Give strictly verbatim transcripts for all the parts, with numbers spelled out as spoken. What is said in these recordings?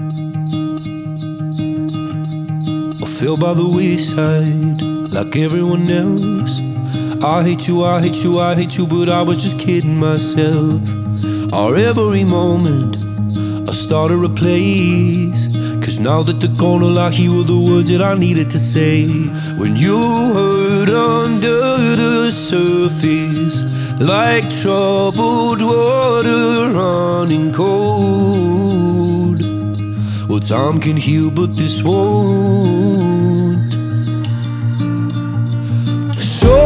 I fell by the wayside like everyone else. I hate you, I hate you, I hate you, but I was just kidding myself. Our every moment I started a place, cause now that they're gone, all I hear were the words that I needed to say. When you hurt under the surface, like troubled water running cold. Well, time can heal, but this won't. So,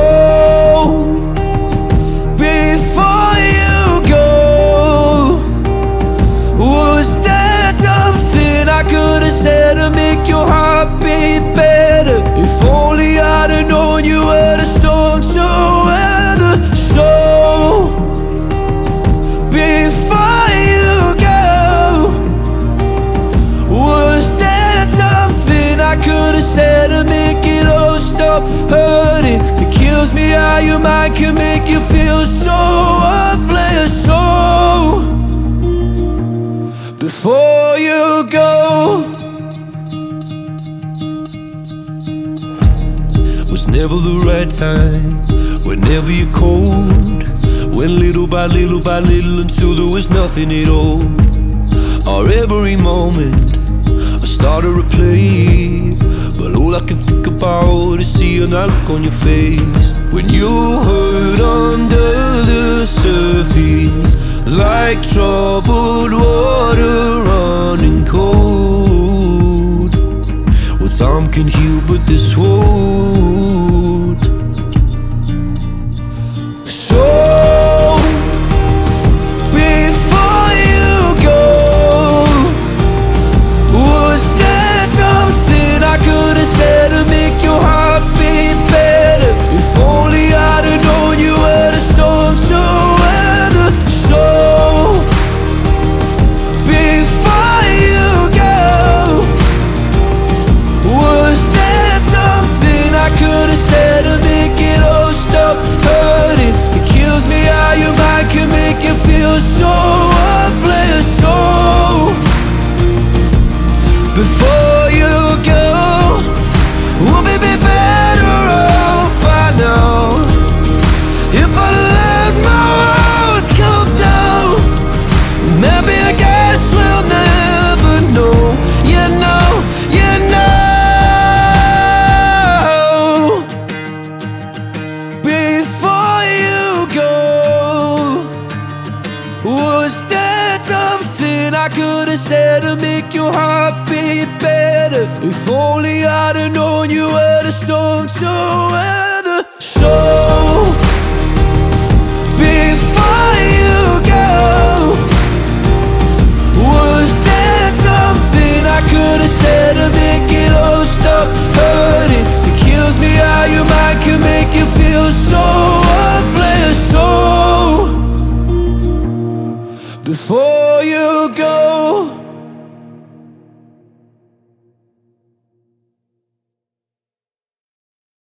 before you go, was there something I could have said to make your heart beat better? If only I'd have known you were the storm to weather. So, before you go, was there something I could have said to make it all stop hurting? It kills me how your mind can make you feel so worthless. So, before you go, was never the right time, whenever you're cold. Went little by little by little until there was nothing at all. Our every moment I started to play, but all I can think about is seeing that look on your face. When you hurt under the surface, like troubled water running cold. Well, time can heal, but this won't. So, before you go, was there something I could have said to make your heart beat better? If only I'd have known you were the storm to weather. So, before you go, was there something I could have said to make it all stop hurting? It kills me how your mind can make you feel so worthless. So, before you go, we'll be better off by now. If I let my walls come down, maybe I guess we'll never know. You know, you know. Before you go, was there something I could have said to make your heart beat better? If only I'd have known you were the storm to weather. So, before you go, was there something I could have said to make it all stop hurting? It kills me how your mind can make you feel so worthless. So, before you go.